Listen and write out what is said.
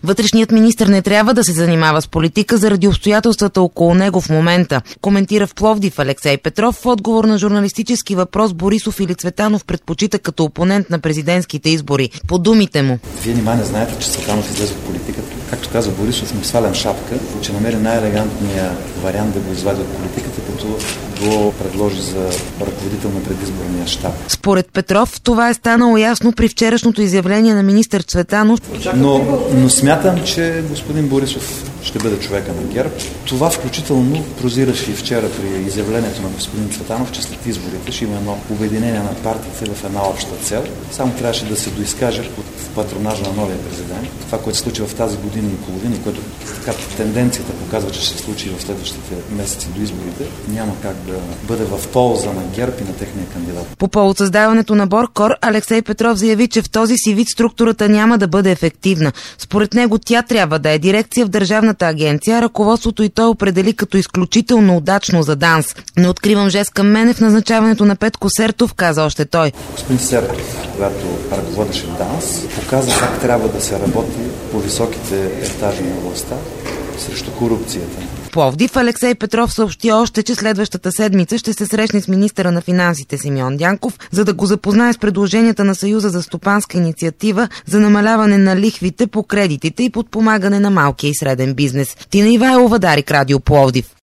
Вътрешният министър не трябва да се занимава с политика заради обстоятелствата около него в момента, коментира в Пловдив Алексей Петров. В отговор на журналистически въпрос Борисов или Цветанов предпочита като опонент на президентските избори. По думите му: Вие нима не знаете, че Цветанов излезе от политиката? Както каза Борисов, му свалям шапка, че намери най-елегантния вариант да го извади от политиката, като го предложи за ръководител на предизборния щаб. Според Петров, това е станало ясно при вчерашното изявление на министър Цветанов. Но смятам, че господин Борисов ще бъде човека на ГЕРБ. Това включително прозираше и вчера при изявлението на господин Цветанов, че след изборите ще има едно обединение на партиите в една обща цел. Само трябваше да се доизкаже под патронажа на новия президент. Това, което се случи в тази година и половина, и което така тенденцията показва, че ще се случи в следващите месеци до изборите, няма как да бъде в полза на ГЕРБ и на техния кандидат. По повод създаването на БОРКОР, Алексей Петров заяви, че в този си вид структурата няма да бъде ефективна. Според него тя трябва да е дирекция в държавната агенция, а ръководството и той определи като изключително удачно за ДАНС. Не откривам жест към мене в назначаването на Петко Сертов, каза още той. Господин Сертов, когато ръководеше ДАНС, показа как трябва да се работи по високите етажи на властта срещу корупцията. В Пловдив Алексей Петров съобщи още, че следващата седмица ще се срещне с министъра на финансите Симеон Дянков, за да го запознае с предложенията на Съюза за стопанска инициатива за намаляване на лихвите по кредитите и подпомагане на малкия и среден бизнес. Тина Ивайлова, Дарик, Радио Пловдив.